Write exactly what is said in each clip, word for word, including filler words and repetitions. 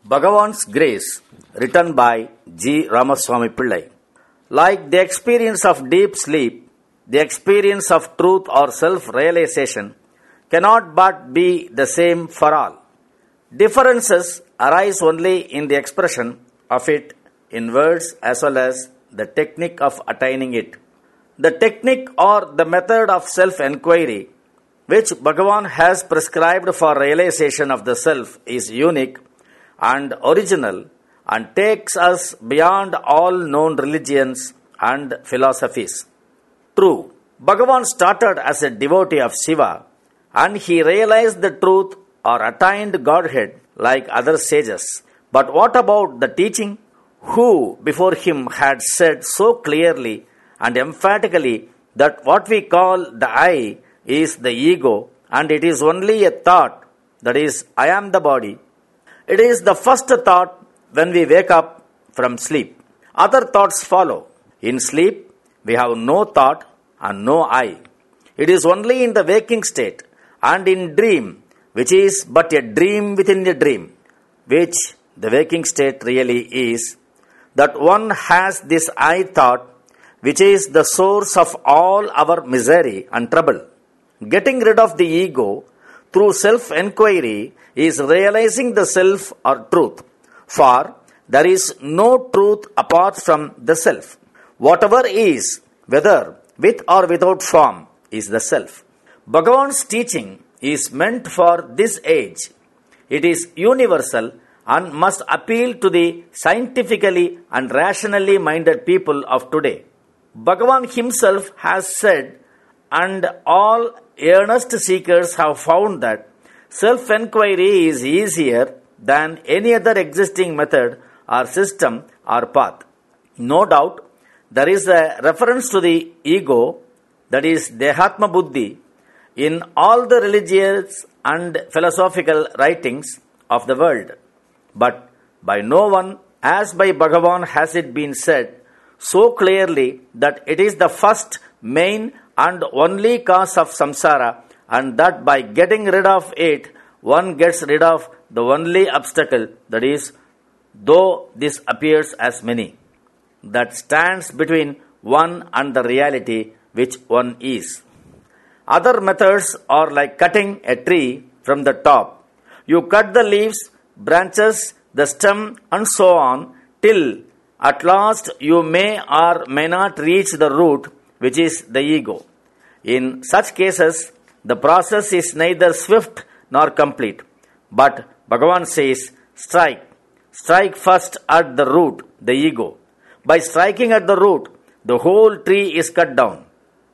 Bhagavan's Grace, written by G. Ramaswamy Pillai. Like the experience of deep sleep, the experience of truth or self-realization cannot but be the same for all. Differences arise only in the expression of it in words as well as the technique of attaining it. The technique or the method of self-enquiry which Bhagavan has prescribed for realization of the self is unique and original and takes us beyond all known religions and philosophies. True, Bhagavan started as a devotee of Shiva and he realized the truth or attained Godhead like other sages. But what about the teaching? Who before him had said so clearly and emphatically that what we call the I is the ego and it is only a thought, that is, I am the body. It is the first thought when we wake up from sleep. Other thoughts follow. In sleep, we have no thought and no I. It is only in the waking state and in dream, which is but a dream within a dream, which the waking state really is, that one has this I thought, which is the source of all our misery and trouble. Getting rid of the ego through self-enquiry is realizing the self or truth, for there is no truth apart from the self. Whatever is, whether with or without form, is the self. Bhagavan's teaching is meant for this age. It is universal and must appeal to the scientifically and rationally minded people of today. Bhagavan himself has said, and all earnest seekers have found that self-enquiry is easier than any other existing method or system or path. No doubt, there is a reference to the ego, that is Dehatma Buddhi, in all the religious and philosophical writings of the world. But by no one, as by Bhagavan, has it been said so clearly that it is the first, main and only cause of samsara, and that by getting rid of it, one gets rid of the only obstacle, that is, though this appears as many, that stands between one and the reality which one is. Other methods are like cutting a tree from the top. You cut the leaves, branches, the stem, and so on, till at last you may or may not reach the root, which is the ego. In such cases, the process is neither swift nor complete. But Bhagavan says, strike. Strike first at the root, the ego. By striking at the root, the whole tree is cut down.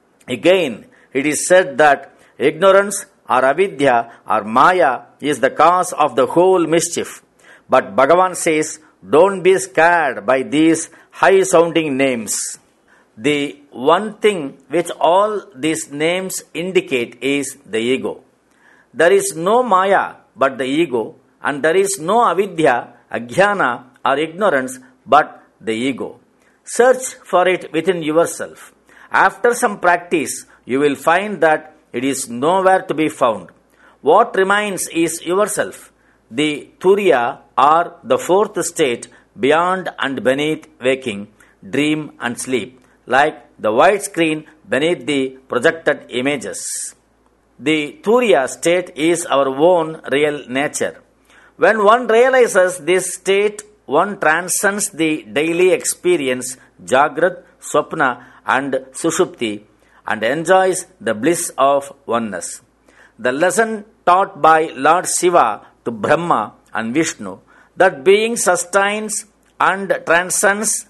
Again, it is said that ignorance or avidya or maya is the cause of the whole mischief. But Bhagavan says, don't be scared by these high-sounding names. The one thing which all these names indicate is the ego. There is no maya but the ego, and there is no avidya, ajnana or ignorance but the ego. Search for it within yourself. After some practice, you will find that it is nowhere to be found. What remains is yourself, the turiya or the fourth state beyond and beneath waking, dream and sleep, like the white screen beneath the projected images. The turiya state is our own real nature. When one realizes this state, one transcends the daily experience, Jagrat, Swapna and Sushupti, and enjoys the bliss of oneness. The lesson taught by Lord Shiva to Brahma and Vishnu, that being sustains and transcends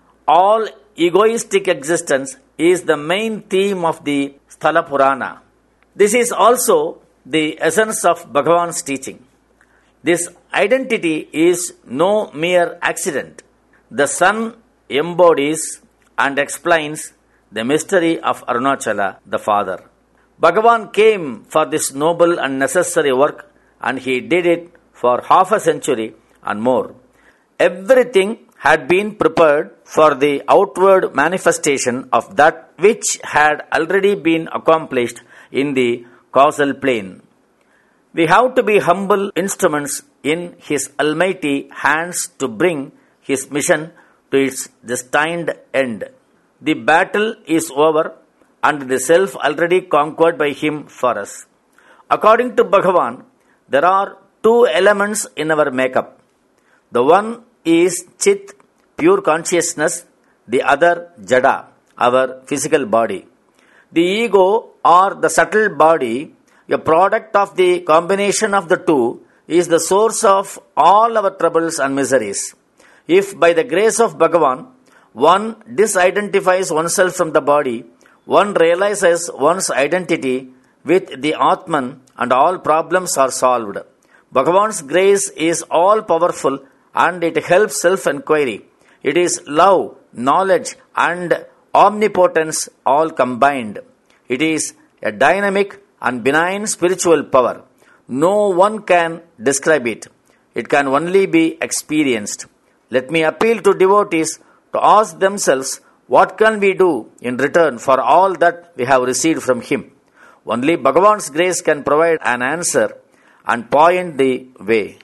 all egoistic existence, is the main theme of the Sthala Purana. This is also the essence of Bhagavan's teaching. This identity is no mere accident. The sun embodies and explains the mystery of Arunachala, the Father. Bhagavan came for this noble and necessary work, and he did it for half a century and more. Everything had been prepared for the outward manifestation of that which had already been accomplished in the causal plane. We have to be humble instruments in his almighty hands to bring his mission to its destined end. The battle is over and the self already conquered by him for us. According to Bhagavan, there are two elements in our makeup. The one is Chit, pure consciousness, the other Jada, our physical body. The ego or the subtle body, a product of the combination of the two, is the source of all our troubles and miseries. If by the grace of Bhagavan, one disidentifies oneself from the body, one realizes one's identity with the Atman and all problems are solved. Bhagavan's grace is all powerful and it helps self-inquiry. It is love, knowledge and omnipotence all combined. It is a dynamic and benign spiritual power. No one can describe it. It can only be experienced. Let me appeal to devotees to ask themselves, what can we do in return for all that we have received from him? Only Bhagavan's grace can provide an answer and point the way.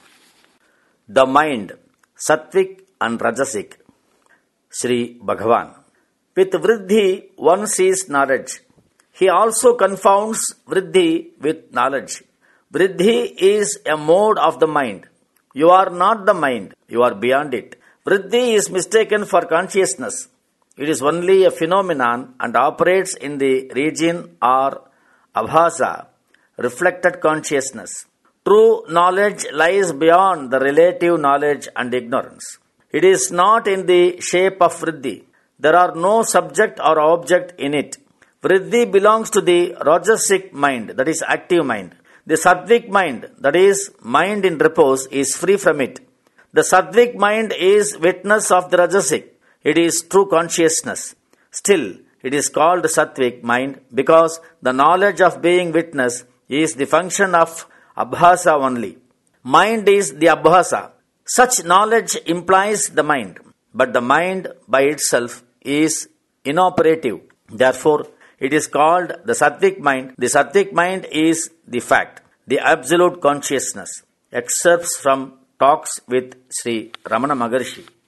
The mind, Sattvic and Rajasic. Sri Bhagavan. With Vriddhi, one sees knowledge. He also confounds Vriddhi with knowledge. Vriddhi is a mode of the mind. You are not the mind, you are beyond it. Vriddhi is mistaken for consciousness. It is only a phenomenon and operates in the region or abhasa, reflected consciousness. True knowledge lies beyond the relative knowledge and ignorance. It is not in the shape of Vriddhi. There are no subject or object in it. Vriddhi belongs to the Rajasic mind, that is active mind. The Sattvic mind, that is mind in repose, is free from it. The Sattvic mind is witness of the Rajasic. It is true consciousness. Still, it is called Sattvic mind because the knowledge of being witness is the function of Abhasa only. Mind is the Abhasa. Such knowledge implies the mind, but the mind by itself is inoperative. Therefore, it is called the Sattvic mind. The Sattvic mind is the fact, the absolute consciousness. Excerpts from Talks with Sri Ramana Maharshi.